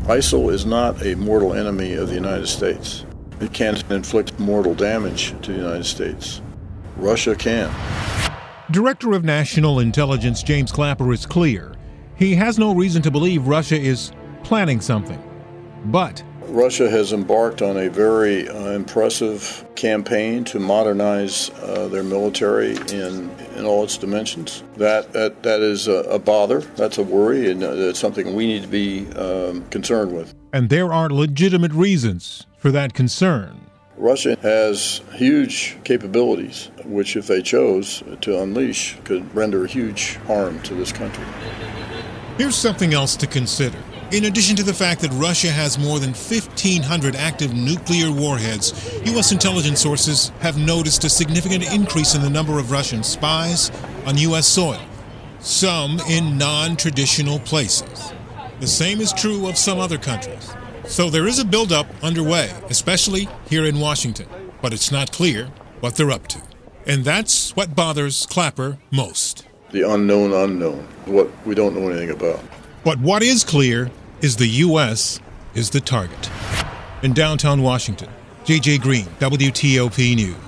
ISIL is not a mortal enemy of the United States. It can't inflict mortal damage to the United States. Russia can. Director of National Intelligence James Clapper is clear. He has no reason to believe Russia is planning something. But Russia has embarked on a very impressive campaign to modernize their military in all its dimensions. That is a bother. That's a worry, and it's something we need to be concerned with. And there are legitimate reasons for that concern. Russia has huge capabilities, which, if they chose to unleash, could render huge harm to this country. Here's something else to consider. In addition to the fact that Russia has more than 1,500 active nuclear warheads, U.S. intelligence sources have noticed a significant increase in the number of Russian spies on U.S. soil, some in non-traditional places. The same is true of some other countries. So there is a buildup underway, especially here in Washington, but it's not clear what they're up to. And that's what bothers Clapper most. The unknown, what we don't know anything about. But what is clear is the U.S. is the target. In downtown Washington, J.J. Green, WTOP News.